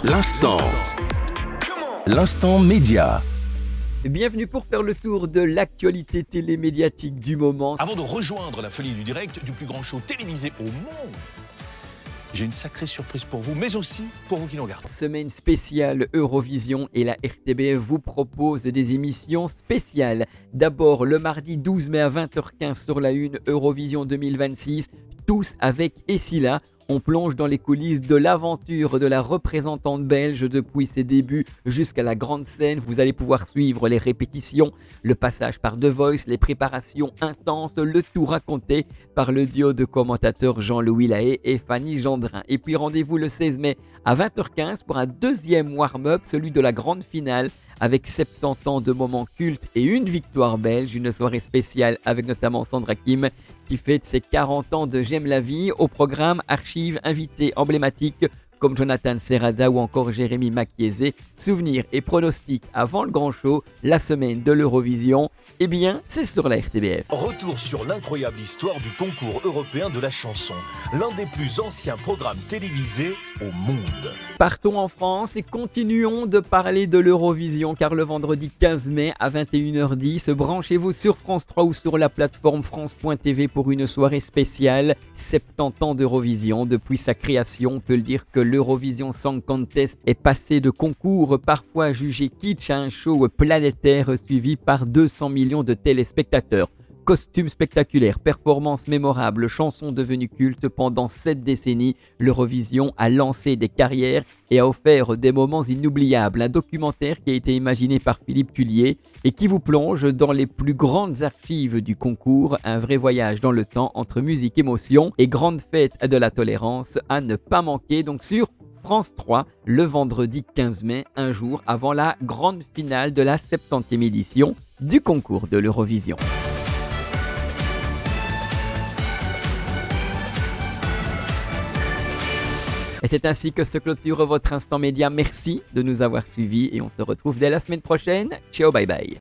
L'instant. L'instant média. Bienvenue pour faire le tour de l'actualité télémédiatique du moment. Avant de rejoindre la folie du direct du plus grand show télévisé au monde, j'ai une sacrée surprise pour vous, mais aussi pour vous qui nous regardez. Semaine spéciale Eurovision et la RTBF vous propose des émissions spéciales. D'abord le mardi 12 mai à 20h15 sur la 1 Eurovision 2026, tous avec Essila. On plonge dans les coulisses de l'aventure de la représentante belge depuis ses débuts jusqu'à la grande scène. Vous allez pouvoir suivre les répétitions, le passage par The Voice, les préparations intenses, le tout raconté par le duo de commentateurs Jean-Louis Lahaye et Fanny Gendrin. Et puis rendez-vous le 16 mai à 20h15 pour un deuxième warm-up, celui de la grande finale avec 70 ans de moments cultes et une victoire belge, une soirée spéciale avec notamment Sandra Kim qui fête ses 40 ans de J'aime la vie. Au programme, archives, invités emblématiques comme Jonathan Serrada ou encore Jérémy Machiezé. Souvenirs et pronostics avant le grand show, la semaine de l'Eurovision, eh bien, c'est sur la RTBF. Retour sur l'incroyable histoire du concours européen de la chanson, l'un des plus anciens programmes télévisés au monde. Partons en France et continuons de parler de l'Eurovision car le vendredi 15 mai à 21h10, branchez-vous sur France 3 ou sur la plateforme France.tv pour une soirée spéciale 70 ans d'Eurovision. Depuis sa création, on peut le dire que l'Eurovision Song Contest est passé de concours parfois jugé kitsch à un show planétaire suivi par 200 millions de téléspectateurs. Costumes spectaculaires, performances mémorables, chansons devenues cultes pendant 7 décennies, l'Eurovision a lancé des carrières et a offert des moments inoubliables. Un documentaire qui a été imaginé par Philippe Tullier et qui vous plonge dans les plus grandes archives du concours. Un vrai voyage dans le temps entre musique, émotion et grande fête de la tolérance à ne pas manquer. Donc sur France 3, le vendredi 15 mai, un jour avant la grande finale de la 70e édition du concours de l'Eurovision. Et c'est ainsi que se clôture votre instant média. Merci de nous avoir suivis et on se retrouve dès la semaine prochaine. Ciao, bye bye.